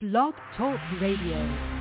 Blog Talk Radio.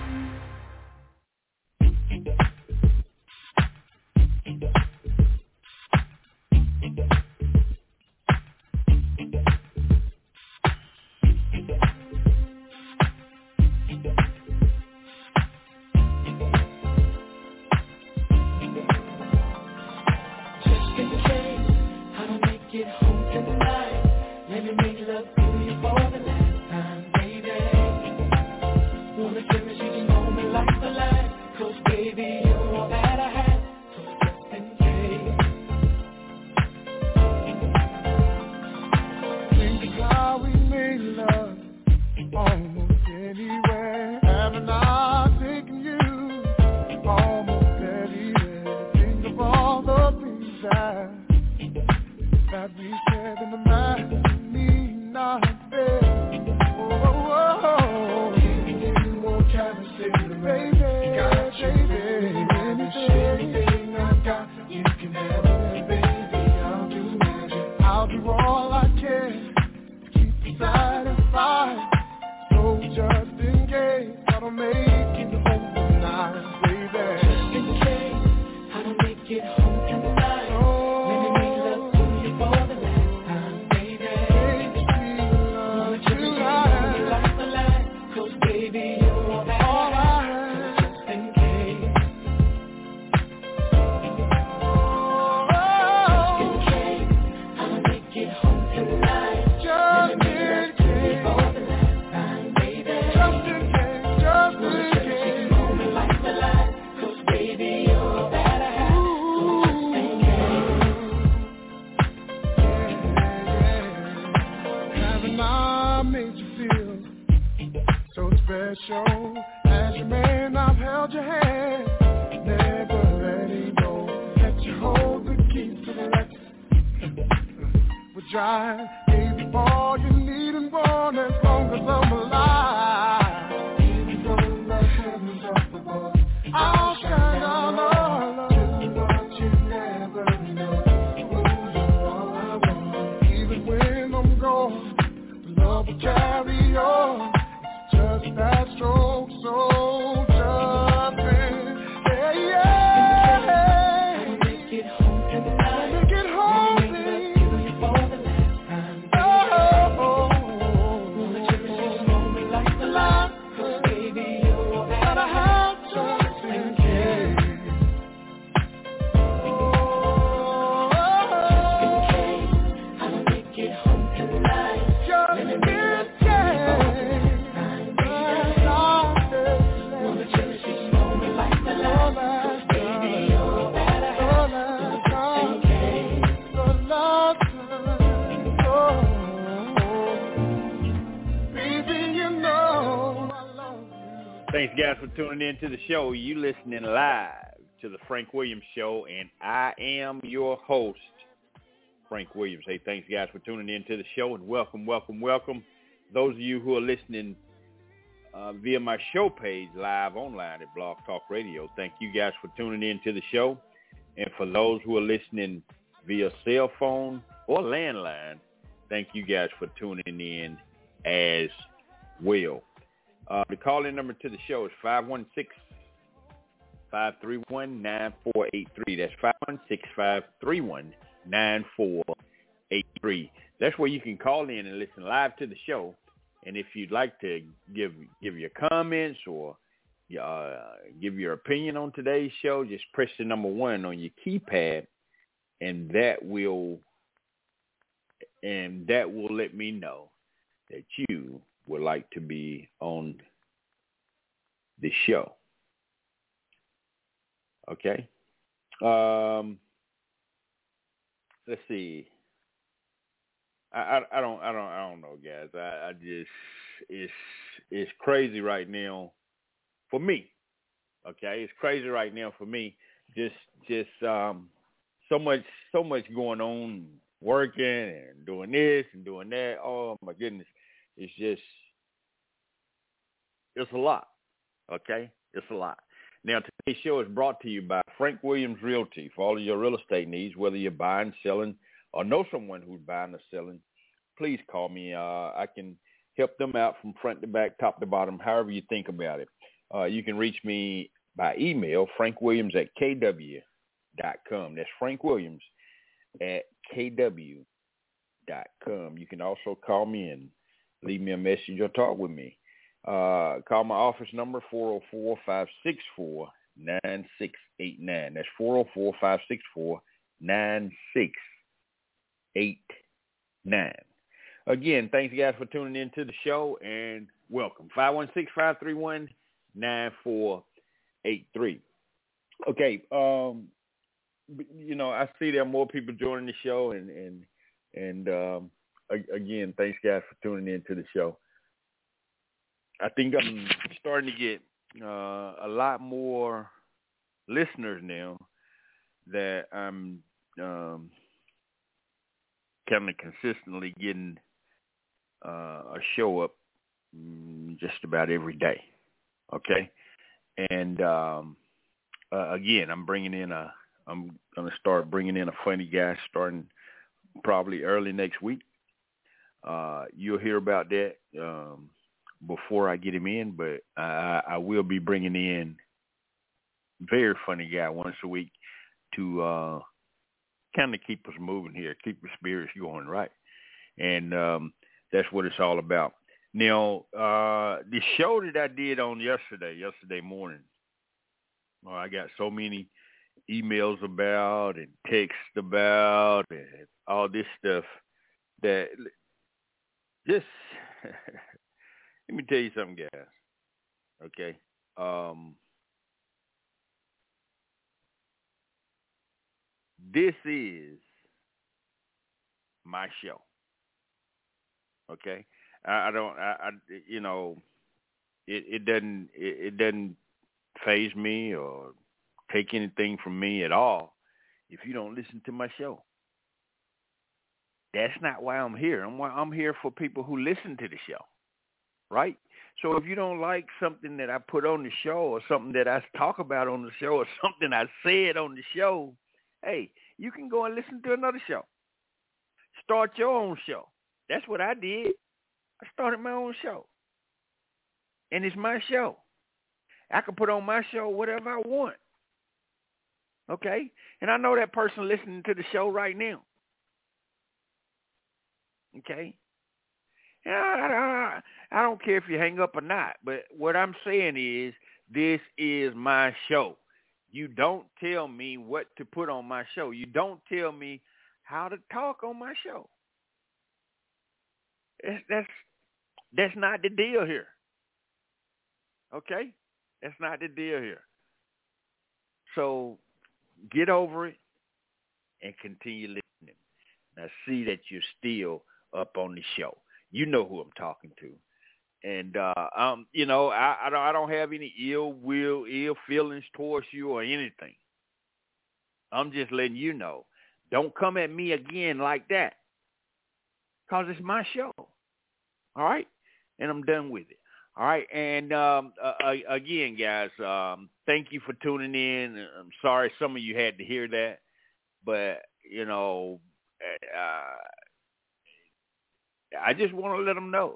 Thanks, guys, for tuning in to the show. You listening live to the Frank Williams Show, and I am your host, Frank Williams. Hey, thanks, guys, for tuning in to the show, and welcome, welcome, welcome. Those of you who are listening via my show page live online at Blog Talk Radio, thank you guys for tuning in to the show. And for those who are listening via cell phone or landline, thank you guys for tuning in as well. The call-in number to the show is 516-531-9483. That's 516-531-9483. That's where you can call in and listen live to the show. And if you'd like to give your comments or give your opinion on today's show, just press the number 1 on your keypad, and that will let me know that you would like to be on the show. Okay. Let's see. I don't know, guys. I just it's crazy right now for me. Okay, it's crazy right now for me. Just so much going on, working and doing this and doing that. Oh my goodness. It's a lot, okay? It's a lot. Now, today's show is brought to you by Frank Williams Realty. For all of your real estate needs, whether you're buying, selling, or know someone who's buying or selling, please call me. I can help them out from front to back, top to bottom, however you think about it. You can reach me by email, frankwilliams@kw.com. That's frankwilliams@kw.com. You can also call me and leave me a message or talk with me. Call my office number, 404-564-9689. That's 404-564-9689. Again, thanks, guys, for tuning in to the show, and welcome. 516-531-9483. Okay, I see there are more people joining the show, and again, thanks, guys, for tuning in to the show. I think I'm starting to get a lot more listeners now that I'm kind of consistently getting a show up just about every day. Okay, and again, I'm going to start bringing in a funny guy starting probably early next week. You'll hear about that before I get him in, but I will be bringing in a very funny guy once a week to kind of keep us moving here, keep the spirits going, right? And that's what it's all about. Now, the show that I did on yesterday morning, I got so many emails about and texts about and all this stuff that just let me tell you something, guys. Okay. This is my show. Okay. It doesn't faze me or take anything from me at all if you don't listen to my show. That's not why I'm here. I'm here for people who listen to the show, right? So if you don't like something that I put on the show or something that I talk about on the show or something I said on the show, hey, you can go and listen to another show. Start your own show. That's what I did. I started my own show. And it's my show. I can put on my show whatever I want. Okay? And I know that person listening to the show right now. Okay? I don't care if you hang up or not, but what I'm saying is this is my show. You don't tell me what to put on my show. You don't tell me how to talk on my show. That's not the deal here. Okay? That's not the deal here. So get over it and continue listening. Now see that you're still up on the show. You know who I'm talking to. And, I don't have any ill feelings towards you or anything. I'm just letting you know. Don't come at me again like that. Because it's my show. All right? And I'm done with it. All right? And, again, guys, thank you for tuning in. I'm sorry some of you had to hear that. But, I just want to let them know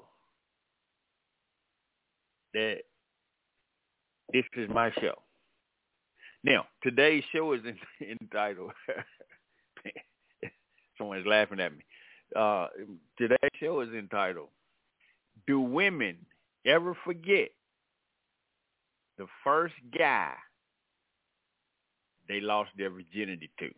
that this is my show. Now, today's show is entitled, someone's laughing at me. Today's show is entitled, Do Women Ever Forget the First Guy They Lost Their Virginity to?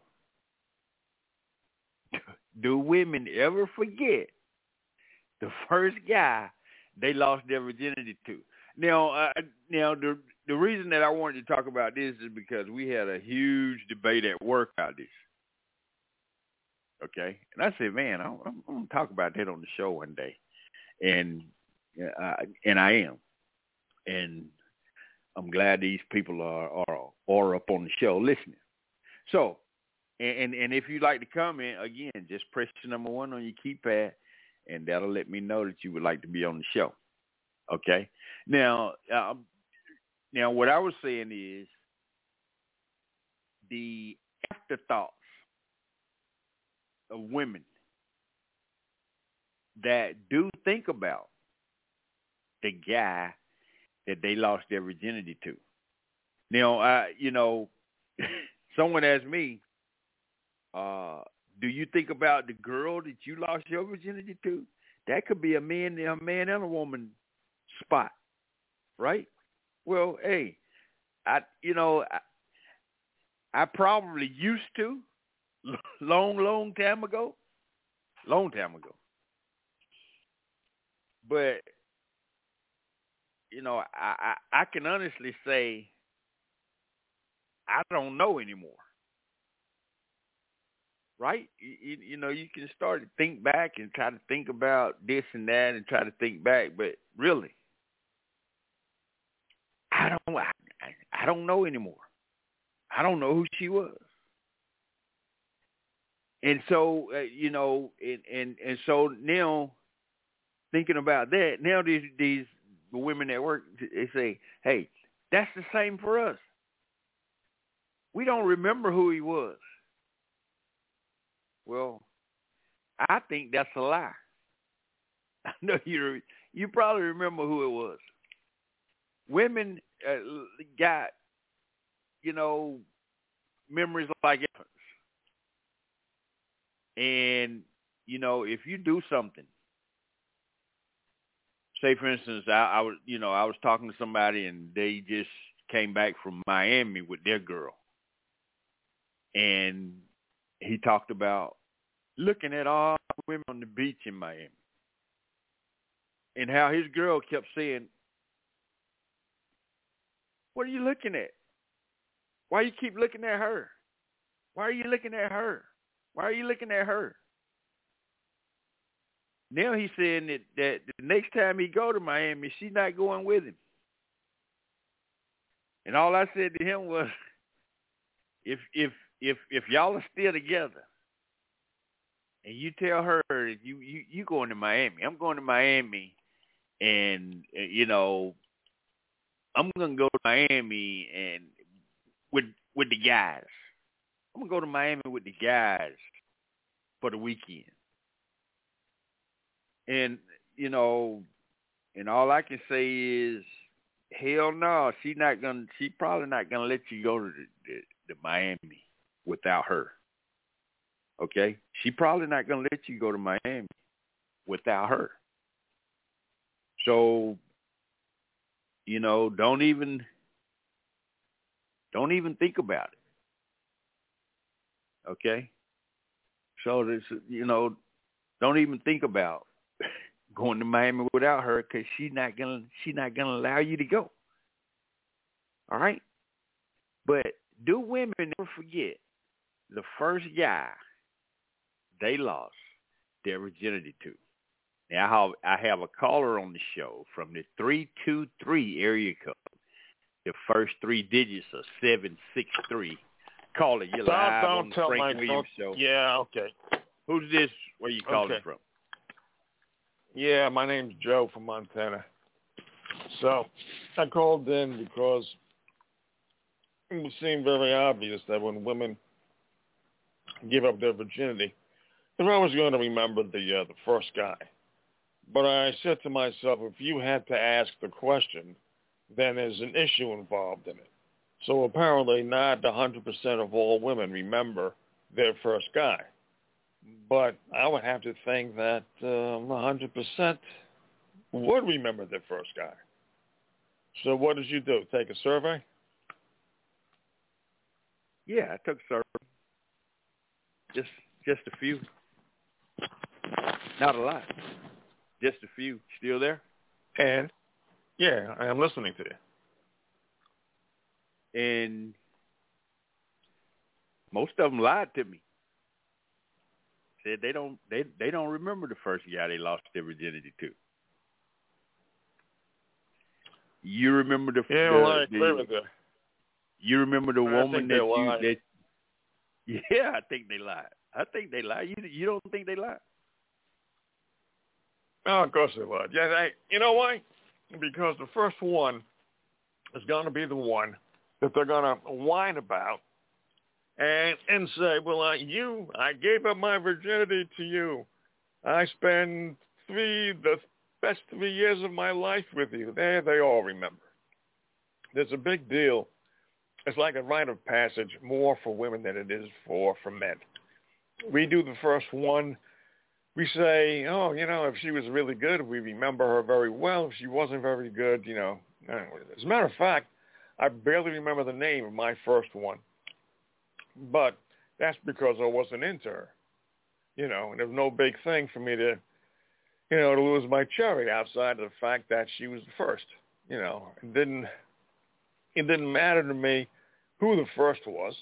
Do women ever forget the first guy they lost their virginity to? Now, the reason that I wanted to talk about this is because we had a huge debate at work about this. Okay, and I said, man, I'm going to talk about that on the show one day, and I am, and I'm glad these people are up on the show listening. So, and if you'd like to comment again, just press number 1 on your keypad, and that'll let me know that you would like to be on the show. Okay. Now, what I was saying is the afterthoughts of women that do think about the guy that they lost their virginity to. Now, someone asked me, do you think about the girl that you lost your virginity to? That could be a man and a woman spot, right? Well, hey, I probably used to long time ago. But I can honestly say I don't know anymore. Right? You can start to think back and try to think about this and that and try to think back, but really, I don't know anymore. I don't know who she was. And so, and so now, thinking about that, now these women at work, they say, hey, that's the same for us. We don't remember who he was. Well, I think that's a lie. I know you probably remember who it was. Women got, memories like elephants. And, if you do something, say for instance, I was talking to somebody and they just came back from Miami with their girl. And he talked about looking at all the women on the beach in Miami and how his girl kept saying, what are you looking at? Why you keep looking at her? Why are you looking at her? Why are you looking at her? Now he's saying that the next time he go to Miami, she's not going with him. And all I said to him was, if y'all are still together, and you tell her you going to Miami, I'm going to Miami, and I'm gonna go to Miami and with the guys. I'm gonna go to Miami with the guys for the weekend. And and all I can say is, hell no, she probably not gonna let you go to the Miami without her. Okay? She probably not gonna let you go to Miami without her. So, don't even think about it. Okay? So this, don't even think about going to Miami without her, because she's not gonna allow you to go. All right? But do women never forget the first guy they lost their virginity to? Now, I have a caller on the show from the 323 area code. The first three digits are 763. Caller, you're live on the Frank Williams Show. Yeah, okay. Who's this? Where you calling from? Yeah, my name's Joe from Montana. So I called in because it seemed very obvious that when women give up their virginity, they're always going to remember the first guy. But I said to myself, if you had to ask the question, then there's an issue involved in it. So apparently not 100% of all women remember their first guy. But I would have to think that 100% would remember their first guy. So what did you do? Take a survey? Yeah, I took a survey. Just a few. Not a lot. Just a few. Still there? And, yeah, I am listening to you. And most of them lied to me. Said they don't remember the first guy they lost their virginity to. You remember the I agree with that. You remember the woman that lied. Yeah, I think they lied. I think they lied. You don't think they lied? Oh, of course they lied. Yeah, you know why? Because the first one is going to be the one that they're going to whine about and say, well, I gave up my virginity to you. I spent the best 3 years of my life with you. There, they all remember. There's a big deal. It's like a rite of passage more for women than it is for men. We do the first one. We say, oh, if she was really good, we remember her very well. If she wasn't very good, As a matter of fact, I barely remember the name of my first one. But that's because I wasn't into her. And it was no big thing for me to lose my cherry outside of the fact that she was the first. It didn't matter to me who the first was,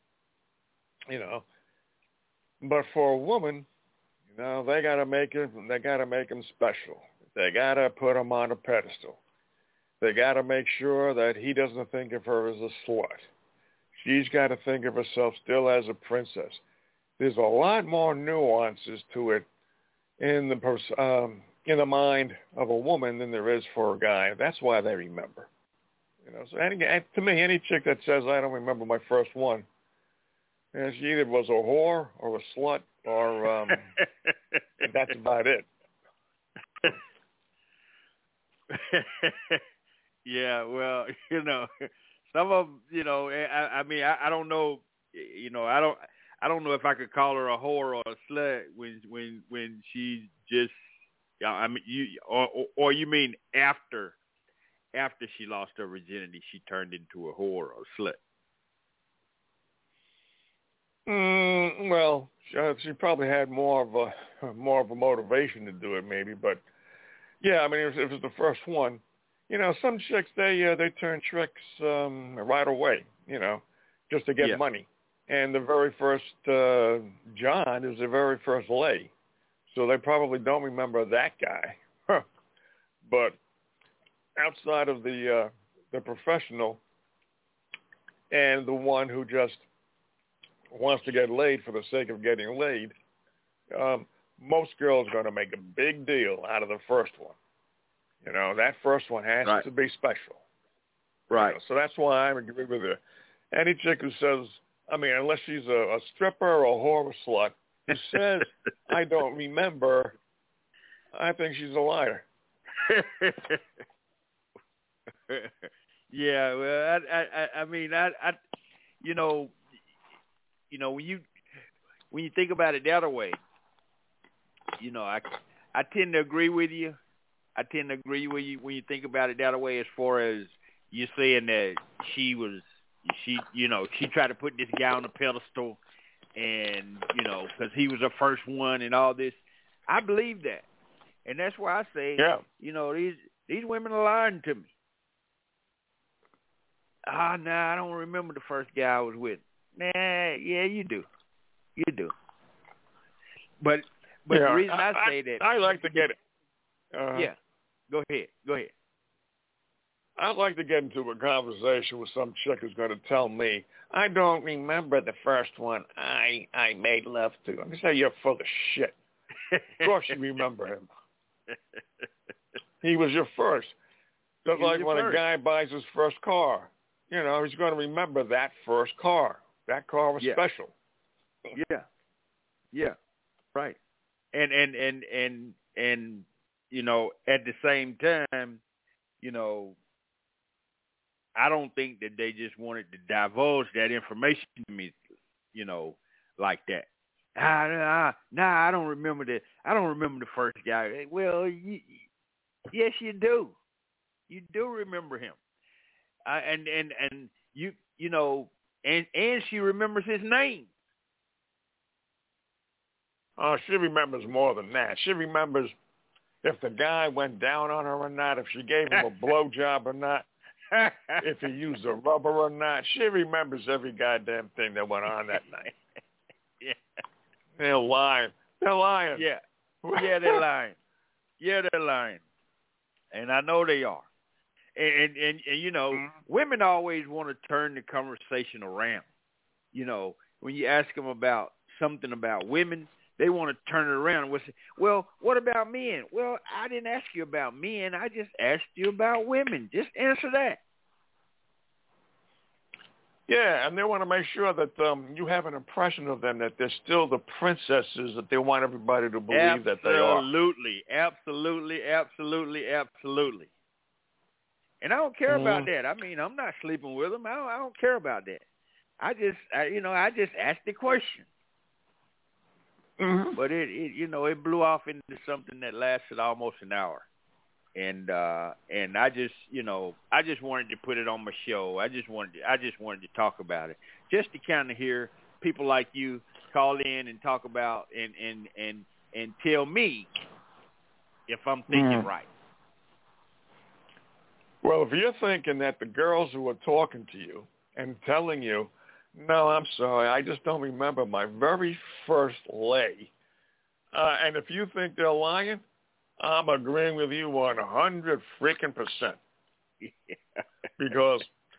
But for a woman, they got to make him special. They got to put him on a pedestal. They got to make sure that he doesn't think of her as a slut. She's got to think of herself still as a princess. There's a lot more nuances to it in the mind of a woman than there is for a guy. That's why they remember. So to me, any chick that says I don't remember my first one, she either was a whore or a slut or that's about it. Yeah, well, some of them, I mean, I don't know, I don't know if I could call her a whore or a slut when she's just, I mean, or you mean after she lost her virginity, she turned into a whore or a slut? Well, she probably had more of a motivation to do it, maybe. But yeah, I mean, if it was the first one, some chicks they turn tricks right away, just to get money. And the very first John is the very first lay, so they probably don't remember that guy. But outside of the professional and the one who just wants to get laid for the sake of getting laid, most girls are going to make a big deal out of the first one. That first one has to be special. Right. So that's why I agree with her. Any chick who says, I mean, unless she's a stripper or a whore or slut, who says, I don't remember, I think she's a liar. Yeah, well, I mean, when you think about it the other way, I tend to agree with you. I tend to agree with you when you think about it the other way, as far as you're saying that she tried to put this guy on a pedestal, and because he was her first one and all this. I believe that, and that's why I say, these women are lying to me. I don't remember the first guy I was with. Nah, yeah, you do. But the reason I say that, I like to get it. Yeah, go ahead. I'd like to get into a conversation with some chick who's going to tell me, I don't remember the first one I made love to. I'm going to say, you're full of shit. Of course you remember him. He was your first. Just like when a guy buys his first car. He's going to remember that first car. That car was special. Yeah. Right. And at the same time, I don't think that they just wanted to divulge that information to me, like that. I don't remember that. I don't remember the first guy. Well, yes, you do. You do remember him. And she remembers his name. Oh, she remembers more than that. She remembers if the guy went down on her or not, if she gave him a blowjob or not, if he used a rubber or not. She remembers every goddamn thing that went on that night. Yeah. They're lying. Yeah. Yeah, they're lying. Yeah, they're lying. And I know they are. And women always want to turn the conversation around. When you ask them about something about women, they want to turn it around and say, well, what about men? Well, I didn't ask you about men. I just asked you about women. Just answer that. Yeah, and they want to make sure that you have an impression of them, that they're still the princesses that they want everybody to believe that they are. Absolutely. And I don't care about that. I mean, I'm not sleeping with them. I don't care about that. I just asked the question. Mm-hmm. But it blew off into something that lasted almost an hour. And I just wanted to put it on my show. I just wanted to talk about it, just to kind of hear people like you call in and talk about and tell me if I'm thinking right. Well, if you're thinking that the girls who are talking to you and telling you, no, I'm sorry, I just don't remember my very first lay, and if you think they're lying, I'm agreeing with you 100 freaking %. Because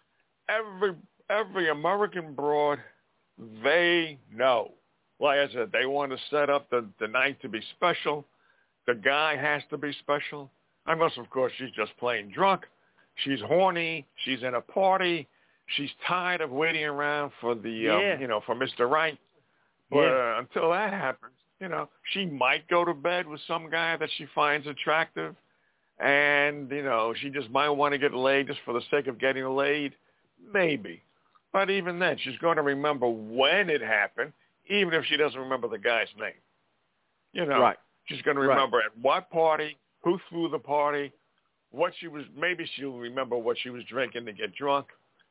every American broad, they know. Like I said, they want to set up the night to be special. The guy has to be special. Unless, of course, she's just plain drunk. She's horny. She's in a party. She's tired of waiting around for for Mr. Right. But until that happens, she might go to bed with some guy that she finds attractive, and, she just might want to get laid just for the sake of getting laid. Maybe. But even then, she's going to remember when it happened, even if she doesn't remember the guy's name. Right. She's going to remember at what party, who threw the party, maybe she'll remember what she was drinking to get drunk.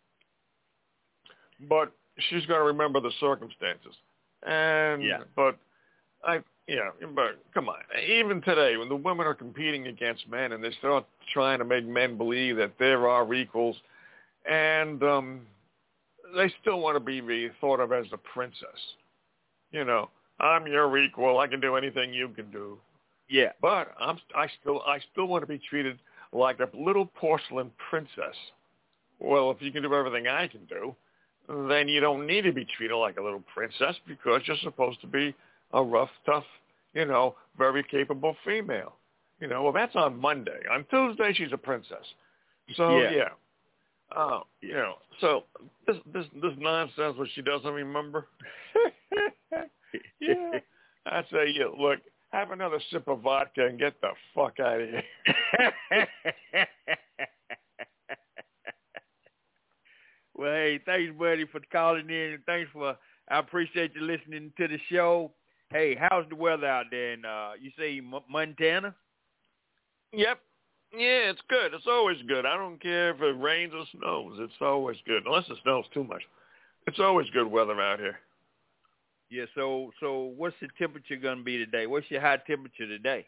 But she's going to remember the circumstances. But come on. Even today, when the women are competing against men and they start trying to make men believe that there are equals, and they still want to be thought of as a princess. I'm your equal. I can do anything you can do. Yeah. But I still want to be treated like a little porcelain princess. Well, if you can do everything I can do, then you don't need to be treated like a little princess, because you're supposed to be a rough, tough, very capable female. Well, that's on Monday. On Tuesday, she's a princess. So, so this nonsense what she doesn't remember. Yeah. I say, look, have another sip of vodka and get the fuck out of here. Well, hey, thanks, buddy, for calling in, and I appreciate you listening to the show. Hey, how's the weather out there in, you say Montana? Yep. Yeah, it's good. It's always good. I don't care if it rains or snows. It's always good, unless it snows too much. It's always good weather out here. Yeah, so what's the temperature going to be today? What's your high temperature today?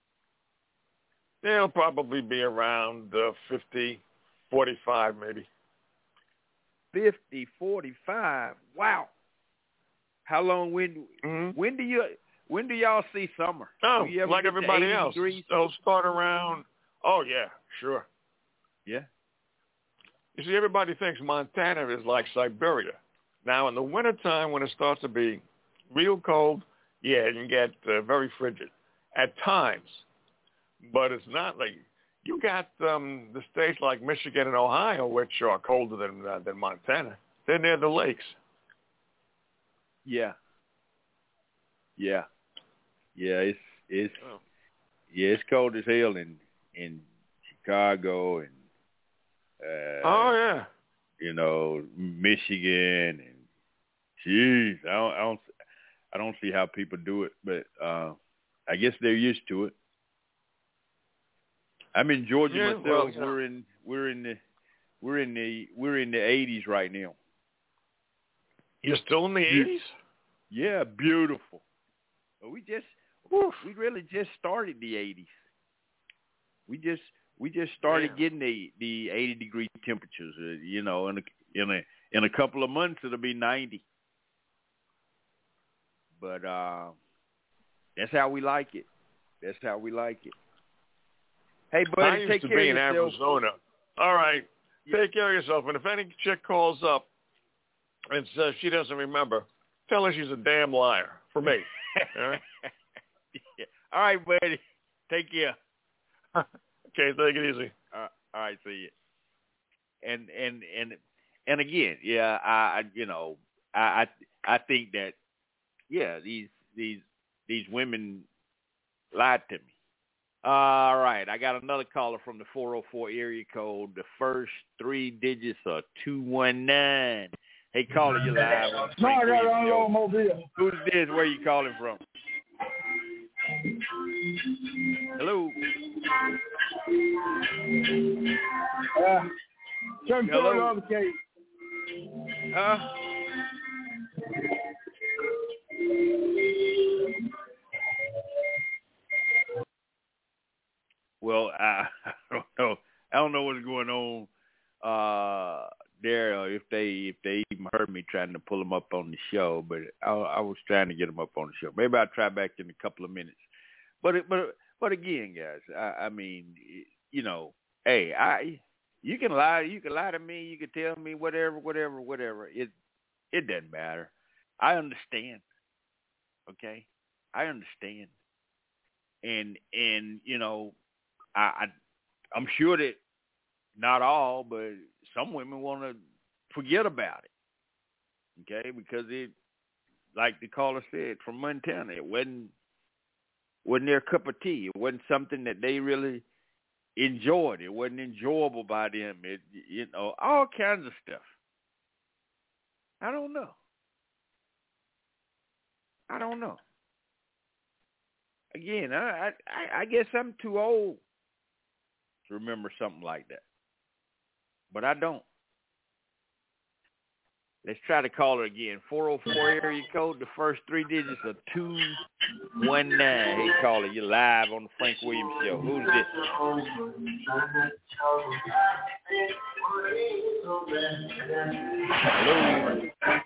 It'll probably be around 50, 45 maybe. 50, 45. Wow. How long? When do y'all see summer? Oh, do you ever like everybody else. Degrees? They'll start around. Oh yeah, sure. Yeah. You see, everybody thinks Montana is like Siberia. Now, in the wintertime, when it starts to be real cold, yeah, it can get very frigid at times. But it's not like you got the states like Michigan and Ohio, which are colder than Montana. They're near the lakes. Yeah. It's cold as hell in Chicago and Michigan, and jeez, I don't see how people do it, but I guess they're used to it. I'm in Georgia myself. Well, we're in the 80s right now. You're still in the 80s? Yeah, beautiful. But we really just started the 80s. We just started getting the 80-degree temperatures. In a couple of months it'll be 90. But that's how we like it. Hey, buddy, take care of yourself. I used to be in Arizona. All right. Yeah. Take care of yourself. And if any chick calls up and says she doesn't remember, tell her she's a damn liar for me. All right? Yeah. All right, buddy. Take care. Okay, take it easy. All right, see you. And And again, yeah, I think that, yeah, these women lied to me. All right, I got another caller from the 404 area code. The first 3 digits are 219. Hey, caller, you live on the Frank Williams Show. Who's this? Where you calling from? Hello. Hello. Huh? Well, I don't know. I don't know what's going on there. If they even heard me trying to pull them up on the show, but I was trying to get them up on the show. Maybe I'll try back in a couple of minutes. But again, guys, I mean, you know, hey, you can lie to me. You can tell me whatever. It doesn't matter. I understand. Okay, I understand. And you know, I'm sure that not all, but some women want to forget about it. Okay, because it, like the caller said from Montana, it wasn't their cup of tea. It wasn't something that they really enjoyed. It wasn't enjoyable by them. It, you know, all kinds of stuff. I don't know. Again, I guess I'm too old to remember something like that. But I don't. Let's try to call her again. 404 area code. The first 3 digits are 219. Hey, caller, you're live on the Frank Williams Show. Who's this? Hello.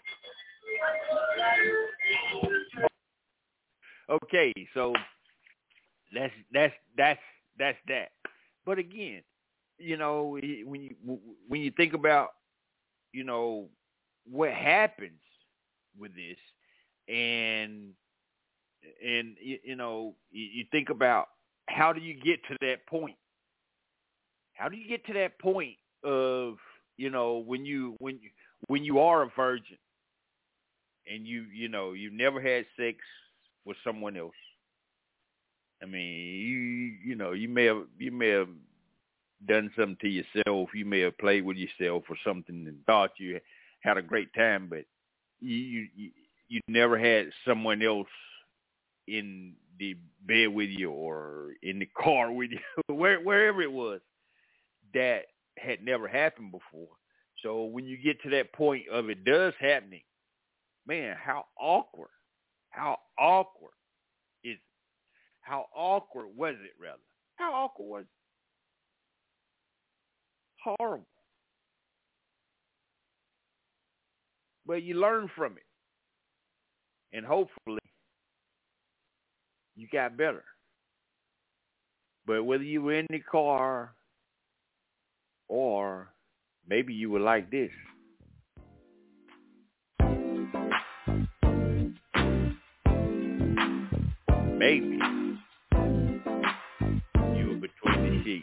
Okay, so that's that. But again, you know, when you think about, you know, what happens with this, and you know, you think about, how do you get to that point? How do you get to that point of, you know, when you are a virgin and you know you never had sex with someone else? I mean, you know, you may have done something to yourself. You may have played with yourself or something and thought you had a great time, but you never had someone else in the bed with you or in the car with you, wherever it was. That had never happened before. So when you get to that point of it does happening, man, how awkward is it? How awkward was it, rather? How awkward was it? Horrible. But you learn from it. And hopefully you got better. But whether you were in the car or maybe you were like this. Maybe you were between the sheets.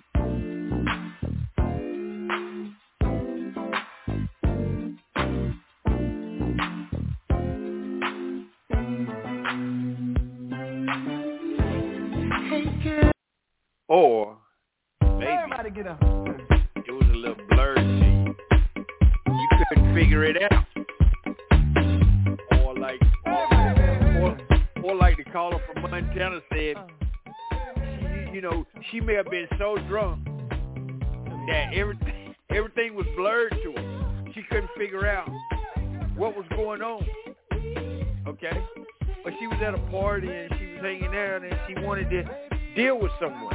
Or maybe it was a little blurred shade. You couldn't figure it out. Or like the caller from Montana said, you know, she may have been so drunk that everything was blurred to her. She couldn't figure out what was going on. Okay? But she was at a party and she was hanging out and she wanted to deal with someone.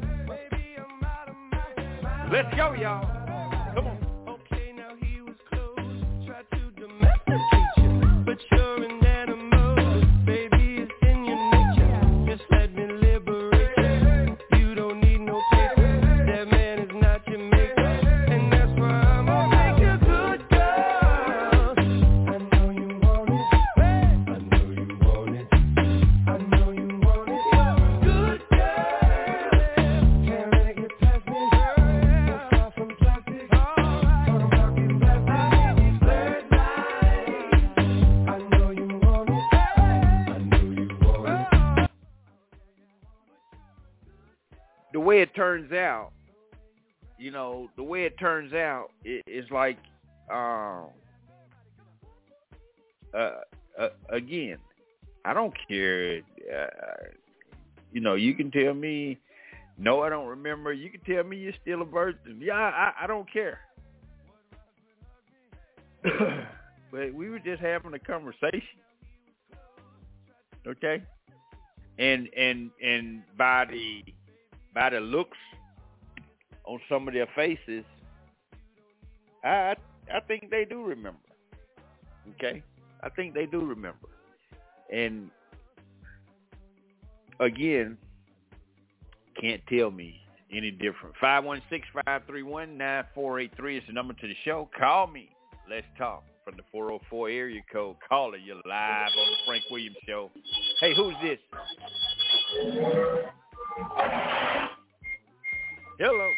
Let's go, y'all. Come on. Okay, now he was close, tried to domesticate you, but you're an animal, baby, it's in your nature. Just let me liberate you. You don't need no paper. That man is not your maker, and that's why I'm gonna make you a good girl. I know you want it. I know you want it. I know you want it. Good girl. Can't let it get past me. way it turns out, it's like, again, I don't care. You can tell me, no, I don't remember. You can tell me you're still a virgin. Yeah, I don't care. But we were just having a conversation, okay? And by the looks on some of their faces, I think they do remember. Okay, I think they do remember. And again, can't tell me any different. 516-531-9483 is the number to the show. Call me. Let's talk from the 404 area code. Caller, you're live on the Frank Williams Show. Hey, who's this? Hello.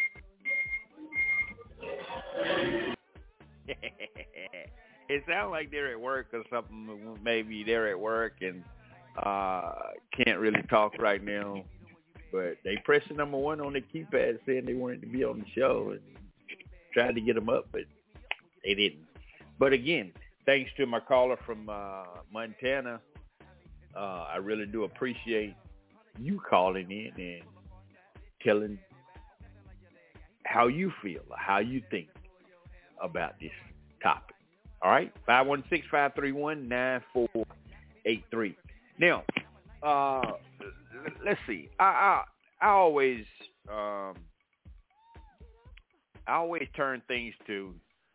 It sounds like they're at work or something. Maybe they're at work and can't really talk right now. But they pressed the number 1 on the keypad saying they wanted to be on the show and tried to get them up, but they didn't. But again, thanks to my caller from Montana, I really do appreciate you calling in and telling how you feel or how you think about this topic. All right? 516-531-9483. Now, let's see. I always turn things to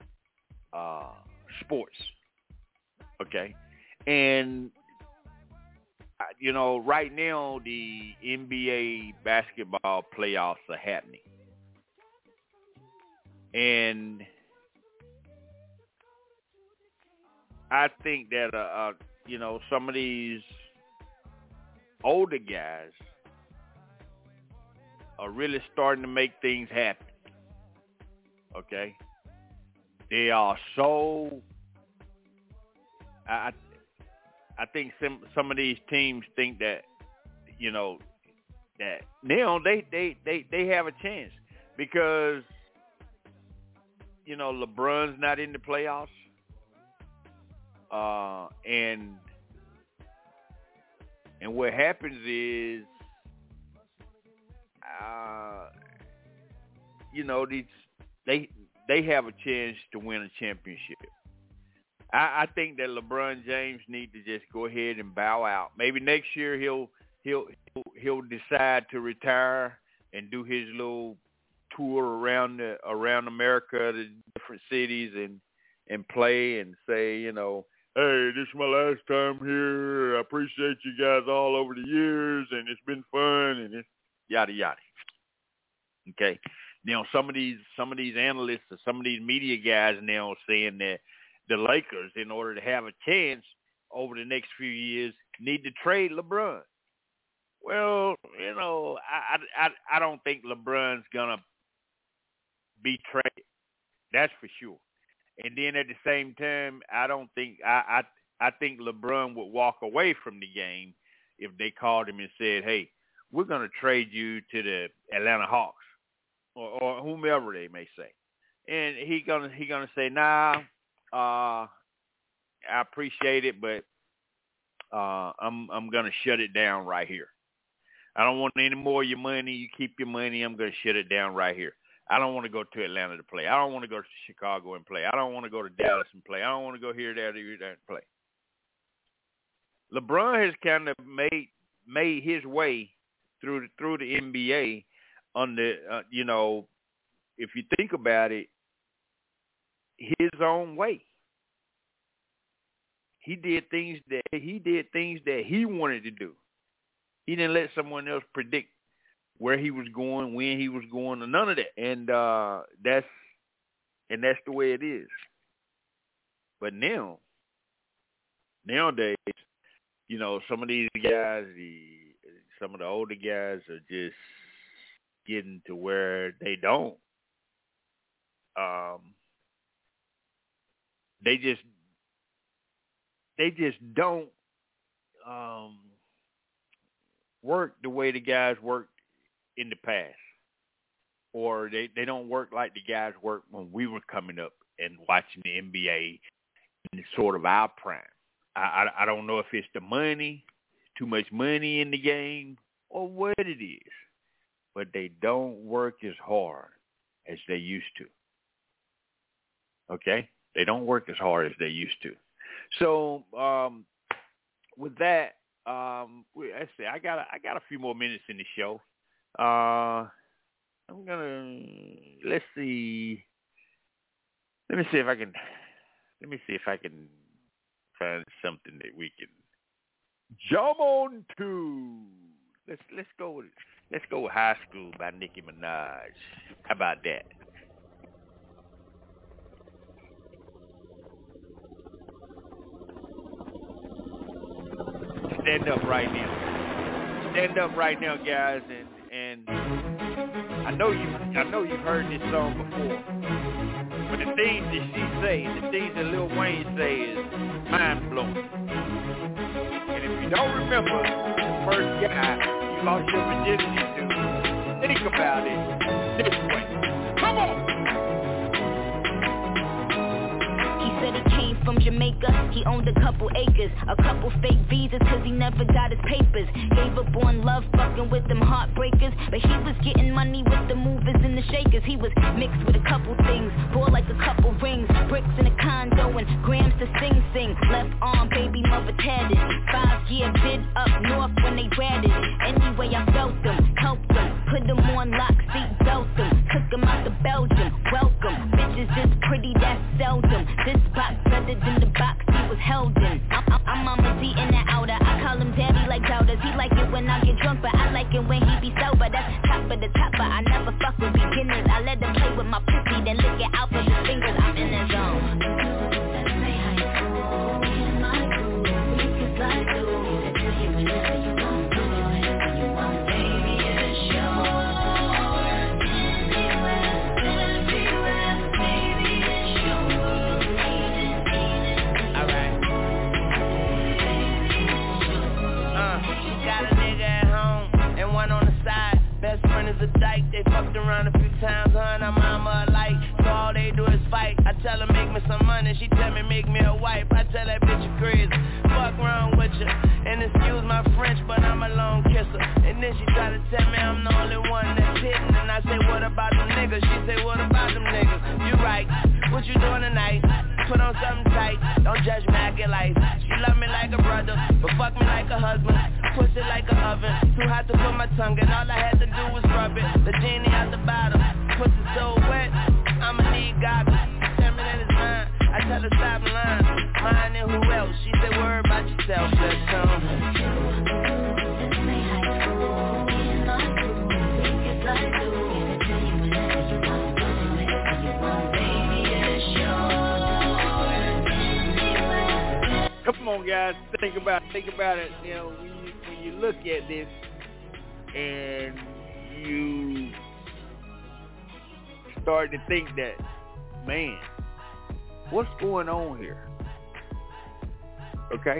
sports. Okay? And right now the NBA basketball playoffs are happening. And I think that some of these older guys are really starting to make things happen. Okay? They are so I think some of these teams think that that now they have a chance because LeBron's not in the playoffs. And what happens is, they have a chance to win a championship. I think that LeBron James needs to just go ahead and bow out. Maybe next year he'll decide to retire and do his little tour around America, the different cities, and play and say, hey, this is my last time here. I appreciate you guys all over the years, and it's been fun, and it's yada yada. Okay. Now some of these analysts or some of these media guys now are saying that the Lakers, in order to have a chance over the next few years, need to trade LeBron. Well, I don't think LeBron's gonna be traded. That's for sure. And then at the same time, I think LeBron would walk away from the game if they called him and said, "Hey, we're going to trade you to the Atlanta Hawks or whomever they may say," and he gonna say, "Nah, I appreciate it, but I'm gonna shut it down right here. I don't want any more of your money. You keep your money. I'm gonna shut it down right here. I don't want to go to Atlanta to play. I don't want to go to Chicago and play. I don't want to go to Dallas and play. I don't want to go here, there, and play." LeBron has kind of made his way through the NBA on the if you think about it, his own way. He did things that he wanted to do. He didn't let someone else predict where he was going, when he was going, or none of that. And that's the way it is. But nowadays, some of these guys, some of the older guys are just getting to where they don't. They just don't work the way the guys worked in the past. or they don't work like the guys worked when we were coming up and watching the NBA in sort of our prime. I don't know if it's the money, too much money in the game, or what it is, but they don't work as hard as they used to. Okay? They don't work as hard as they used to. So with that, let's see. I got a few more minutes in the show. Let's see. Let me see if I can find something that we can jump on to. Let's go with High School by Nicki Minaj. How about that? Stand up right now, guys, and I know you've heard this song before, but the things that she says, the things that Lil Wayne says, is mind blowing. And if you don't remember the first guy you lost your virginity to, think about it this way. Come on. From Jamaica, he owned a couple acres, a couple fake visas cause he never got his papers. Gave up on love, fucking with them heartbreakers, but he was getting money with the movers and the shakers. He was mixed with a couple things, bore like a couple rings, bricks in a condo and grams to sing. Left arm, baby mother tatted, 5-year bid up north when they ratted. Anyway, I felt them, helped them, put them on lock, seat belt them, took them out to Belgium, welcome. Bitches this pretty, that's seldom. This box better than the box he was held in. I'm Mama Z in the outer. I call him daddy like doubters. He like it when I get drunk, but I like it when he be sober. That's top of the top, but I never fuck with beginners. I let him play with my pussy, then lick it out with his fingers. I'm in the zone. Is a dyke, they fucked around a few times, her and her mama alike, so all they do is fight. I tell her make me some money, she tell me make me a wife. I tell that bitch you crazy, fuck wrong with you, and excuse my French, but I'm a lone kisser. And then she try to tell me I'm the only one that's hitting, and I say what about them niggas? She say what about them niggas? You right, what you doing tonight? Put on something tight, don't judge me, I get life. She love me like a brother, but fuck me like a husband. Push it like an oven, too hot to put my tongue in. All I had to do was rub it, the genie out the bottle. Pussy so wet, I'ma need goggles. Tell me that it's mine, I tell her stop lying. Mine and who else? She said worry about yourself, let's come. Come on, guys, think about it. You know, when you look at this and you start to think that, man, what's going on here? Okay?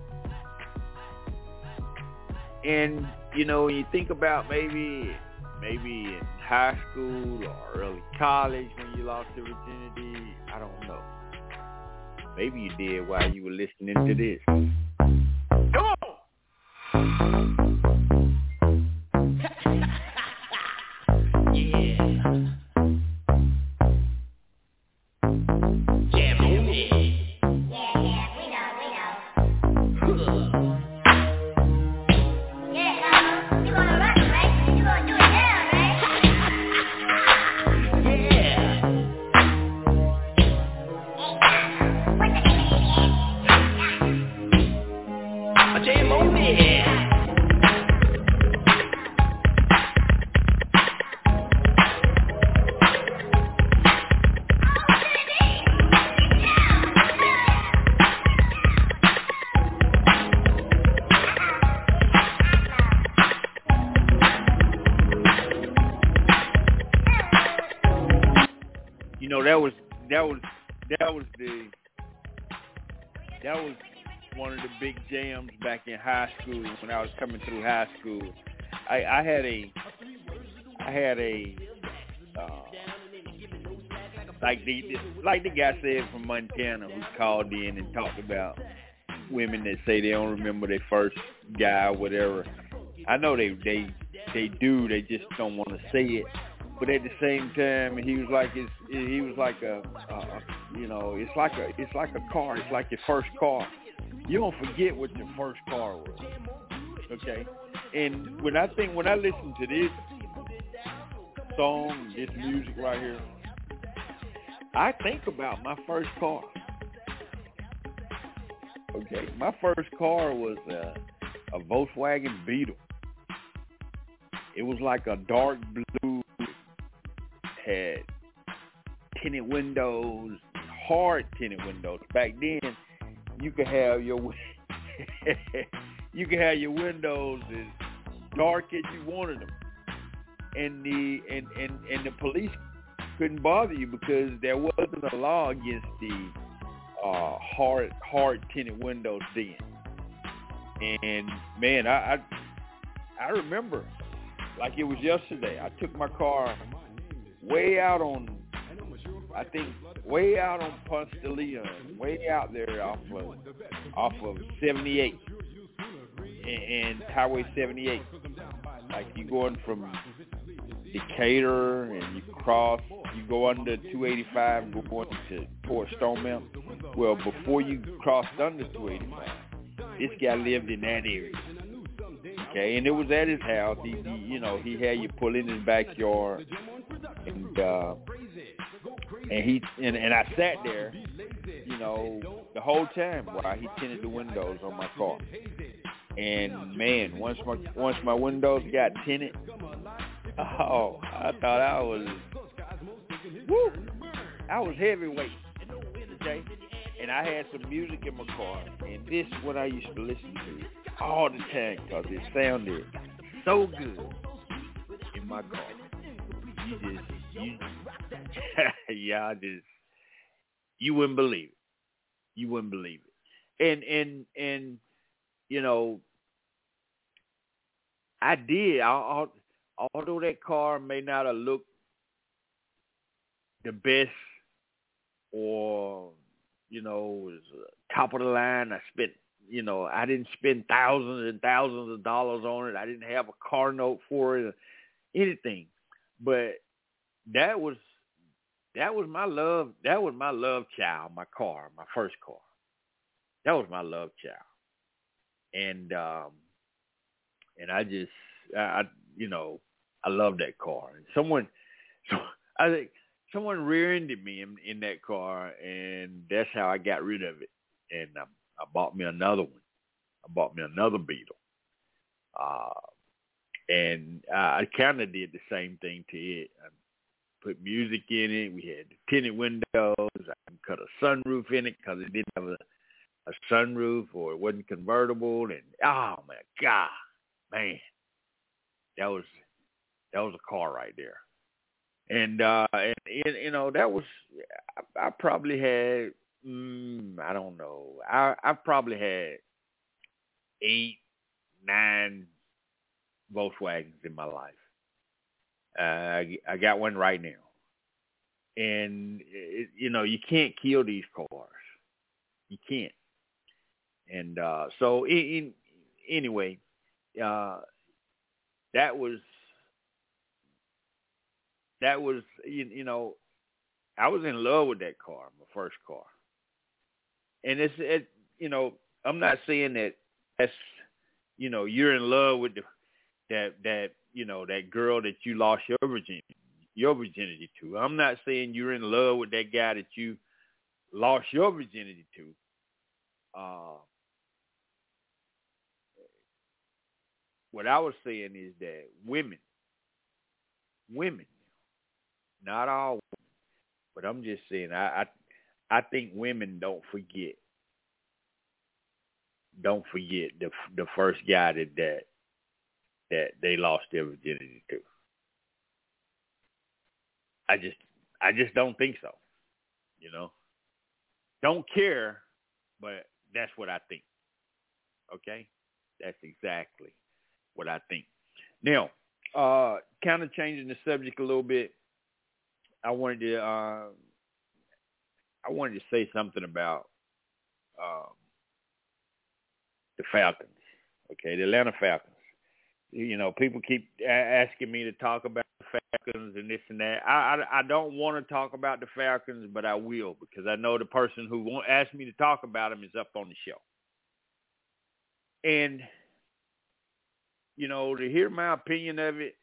And, you know, when you think about maybe in high school or early college when you lost your virginity, I don't know. Maybe you did while you were listening to this. Come on! That was one of the big jams back in high school when I was coming through high school. I had a like the guy said from Montana who called in and talked about women that say they don't remember their first guy or whatever. I know they do. They just don't want to say it. But at the same time, he was like a it's like a car. It's like your first car. You don't forget what your first car was. Okay. And when I listen to this song, this music right here, I think about my first car. Okay, my first car was a Volkswagen Beetle. It was like a dark blue, had tinted windows, hard tinted windows. Back then, you could have your windows as dark as you wanted them, and the police couldn't bother you because there wasn't a law against the hard tinted windows then. And man, I remember like it was yesterday. I took my car way out on Ponce de Leon, way out there off of 78 and Highway 78. Like you going from Decatur and you go under 285 going towards Stone Mountain. Well, before you crossed under 285, this guy lived in that area. Okay, and it was at his house. He had you pull in his backyard, and I sat there, the whole time while he tinted the windows on my car. And man, once my windows got tinted, oh, I thought I was heavyweight. Okay, and I had some music in my car, and this is what I used to listen to all the time because it sounded so good in my car. You wouldn't believe it. You wouldn't believe it. And I did. Although that car may not have looked the best or, was top of the line, I didn't spend thousands and thousands of dollars on it. I didn't have a car note for it or anything. But that was my love. That was my love child, my car, my first car. That was my love child. And I love that car. And I think someone rear-ended me in that car, and that's how I got rid of it. And I bought me another one. I bought me another Beetle. And I kind of did the same thing to it. I put music in it. We had tinted windows. I cut a sunroof in it because it didn't have a sunroof or it wasn't convertible. And oh my God, man, that was a car right there. And that was, I probably had, I don't know, I probably had 8, 9 Volkswagens in my life. I got one right now. And, you can't kill these cars. You can't. And so anyway, that was, I was in love with that car, my first car. And I'm not saying that's, you're in love with that girl that you lost your virginity to. I'm not saying you're in love with that guy that you lost your virginity to. What I was saying is that women, not all women, but I'm just saying I think women don't forget the first guy that they lost their virginity to. I just don't think so. Don't care, but that's what I think. Okay? That's exactly what I think. Now, kind of changing the subject a little bit. I wanted to say something about the Falcons. Okay, the Atlanta Falcons. You know, people keep asking me to talk about the Falcons and this and that. I don't want to talk about the Falcons, but I will, because I know the person who won't ask me to talk about them is up on the show. And, you know, to hear my opinion of it,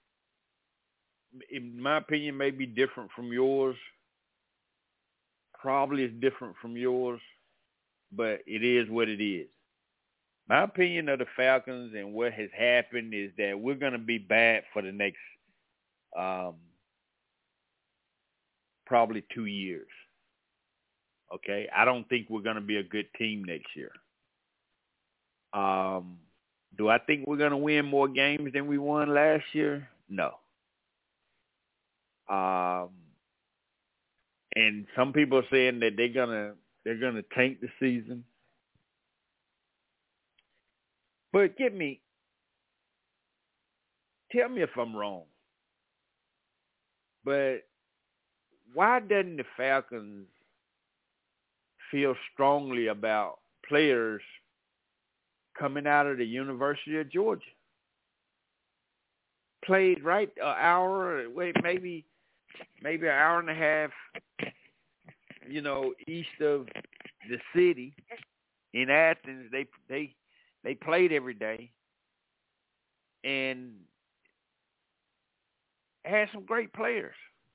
my opinion may be different from yours. Probably is different from yours, but it is what it is. My opinion of the Falcons and what has happened is that we're going to be bad for the next probably 2 years. Okay? I don't think we're going to be a good team next year. Do I think we're going to win more games than we won last year? No. And some people are saying that they're gonna tank the season. But tell me if I'm wrong. But why doesn't the Falcons feel strongly about players coming out of the University of Georgia? Played right maybe an hour and a half, you know, east of the city in Athens. They played every day and had some great players.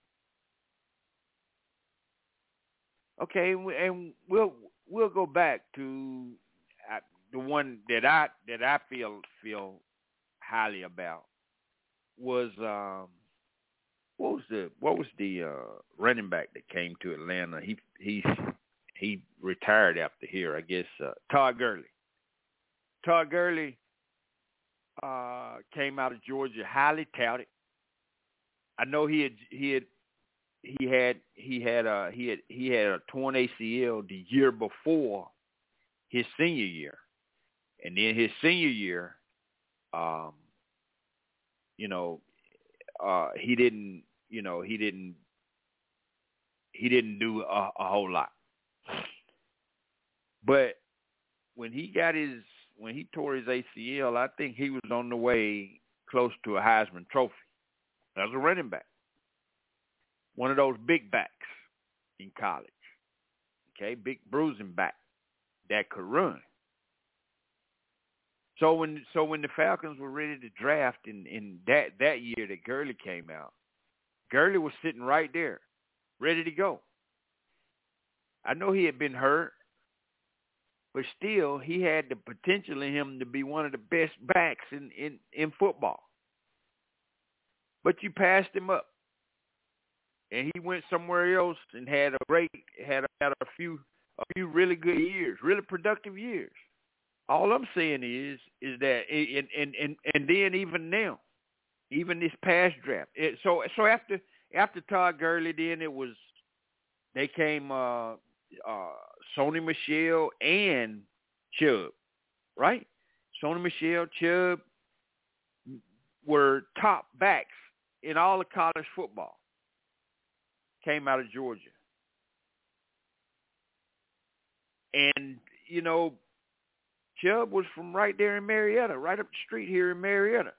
Okay, and we'll go back to the one that I feel highly about was what was the running back that came to Atlanta? He retired after here, I guess. Todd Gurley. Todd Gurley came out of Georgia, highly touted. I know he had a torn ACL the year before his senior year, and then his senior year, he didn't do a whole lot. But when he tore his ACL, I think he was on the way close to a Heisman Trophy as a running back. One of those big backs in college. Okay, big bruising back that could run. So when the Falcons were ready to draft in that year that Gurley came out, Gurley was sitting right there, ready to go. I know he had been hurt, but still he had the potential in him to be one of the best backs in football. But you passed him up, and he went somewhere else and had a few really good years, really productive years. All I'm saying is that, and then even now, even this past draft. So after Todd Gurley, then they came Sony Michel and Chubb, right? Sony Michel, Chubb were top backs in all of college football. Came out of Georgia, and you know, Chubb was from right there in Marietta, right up the street here in Marietta.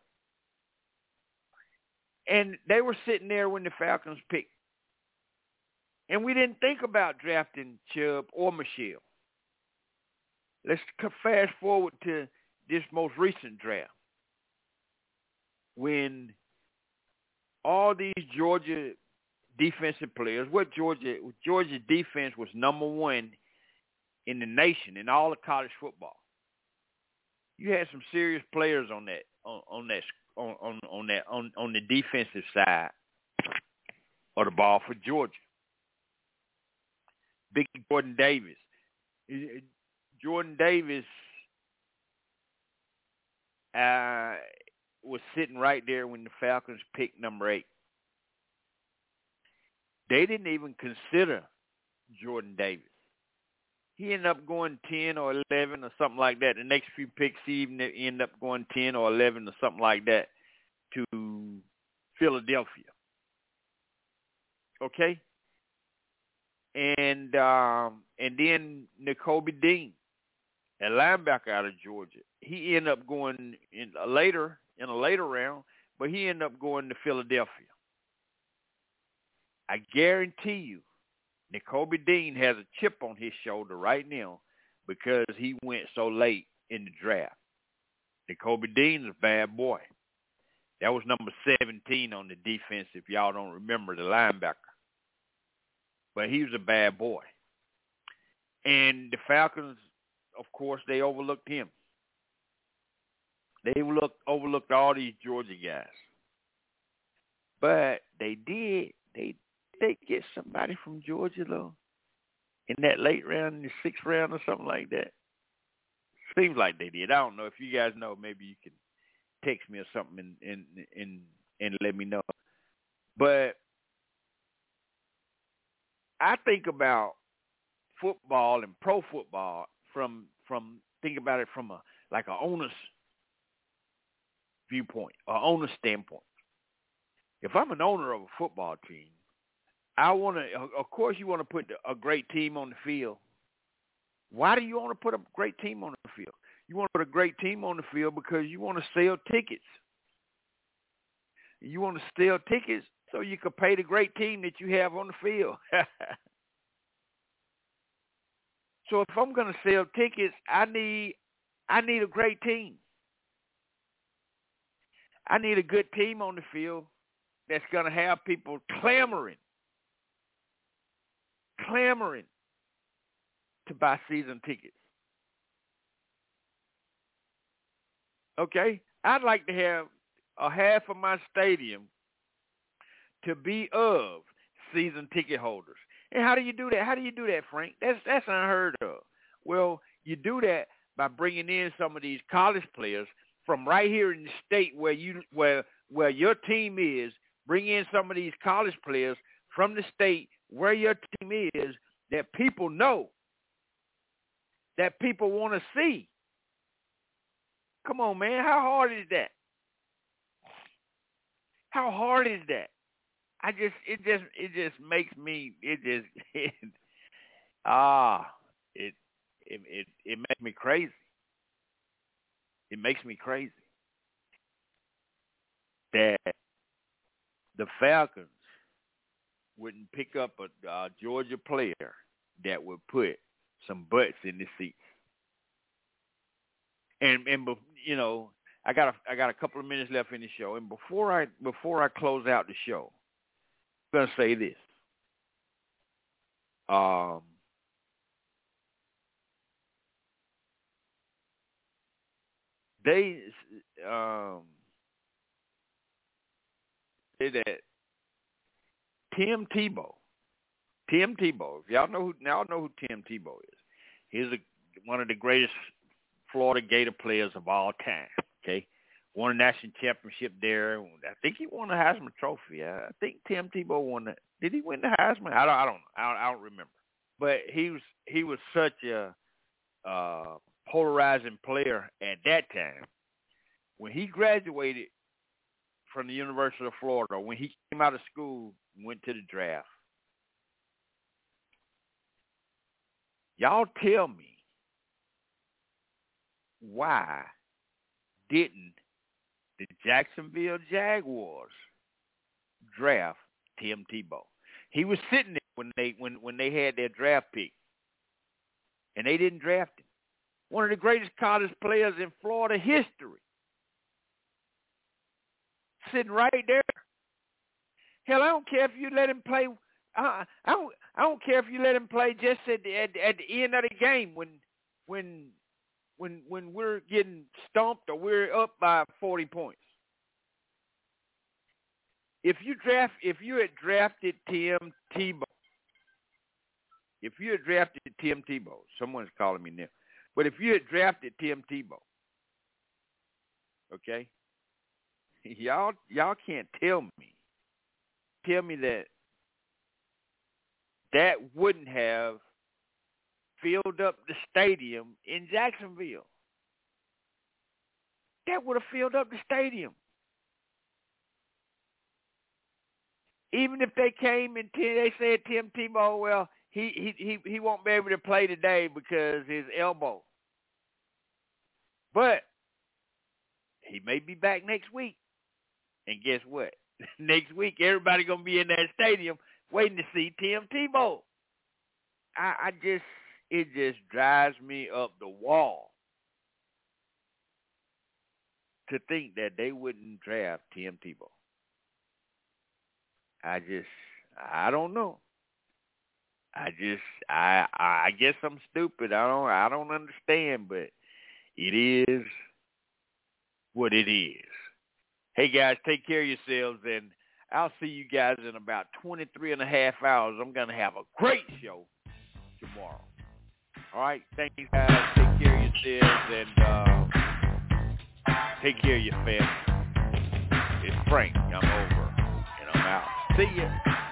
And they were sitting there when the Falcons picked. And we didn't think about drafting Chubb or Michel. Let's fast forward to this most recent draft, when all these Georgia defensive players, Georgia defense was number one in the nation in all of college football. You had some serious players on the defensive side of the ball for Georgia. Big Jordan Davis. Jordan Davis was sitting right there when the Falcons picked number 8. They didn't even consider Jordan Davis. He ended up going 10 or 11 or something like that. The next few picks, he even ended up going 10 or 11 or something like that to Philadelphia. Okay? And then Nakobe Dean, a linebacker out of Georgia. He ended up going in a later round, but he ended up going to Philadelphia. I guarantee you, Nakobe Dean has a chip on his shoulder right now because he went so late in the draft. Nakobe Dean is a bad boy. That was number 17 on the defense, if y'all don't remember, the linebacker. But he was a bad boy. And the Falcons, of course, they overlooked him. They overlooked all these Georgia guys. But they did. They get somebody from Georgia, though, in that late round, in the 6th round or something like that. Seems like they did. I don't know. If you guys know, maybe you can text me or something and let me know. But I think about football and pro football from think about it from a owner's viewpoint, or owner's standpoint. If I'm an owner of a football team, of course you want to put a great team on the field. Why do you want to put a great team on the field? You want to put a great team on the field because you want to sell tickets. You want to sell tickets so you can pay the great team that you have on the field. So if I'm going to sell tickets, I need a great team. I need a good team on the field that's going to have people clamoring to buy season tickets. Okay? I'd like to have a half of my stadium to be of season ticket holders. And how do you do that? How do you do that, Frank? That's unheard of. Well, you do that by bringing in some of these college players from right here in the state where your team is. Bring in some of these college players from the state where your team is that people know, that people want to see. Come on, man. How hard is that? How hard is that? It just makes me, it makes me crazy. It makes me crazy that the Falcons wouldn't pick up a Georgia player that would put some butts in the seats. And you know, I got a couple of minutes left in the show, and before I close out the show, I'm gonna say this. They say that Tim Tebow. If y'all know who Tim Tebow is. He's one of the greatest Florida Gator players of all time. Okay, won a national championship there. I think he won the Heisman Trophy. I think Tim Tebow won that. Did he win the Heisman? I don't know. I don't remember. But he was such a polarizing player at that time. When he graduated from the University of Florida, when he came out of school and went to the draft, y'all tell me, why didn't the Jacksonville Jaguars draft Tim Tebow? He was sitting there when they had their draft pick, and they didn't draft him. One of the greatest college players in Florida history, sitting right there. Hell, I don't care if you let him play. I don't care if you let him play just at the end of the game when we're getting stomped or we're up by 40 points. If you had drafted Tim Tebow, someone's calling me now. But if you had drafted Tim Tebow, okay, y'all can't tell me that wouldn't have filled up the stadium in Jacksonville. That would have filled up the stadium. Even if they came and they said Tim Tebow, well, he won't be able to play today because his elbow. But he may be back next week. And guess what? Next week, everybody going to be in that stadium waiting to see Tim Tebow. It just drives me up the wall to think that they wouldn't draft Tim Tebow. I don't know. I guess I'm stupid. I don't understand, but it is what it is. Hey, guys, take care of yourselves, and I'll see you guys in about 23 and a half hours. I'm going to have a great show tomorrow. All right? Thank you, guys. Take care of yourselves, and take care of your family. It's Frank. I'm over, and I'm out. See ya.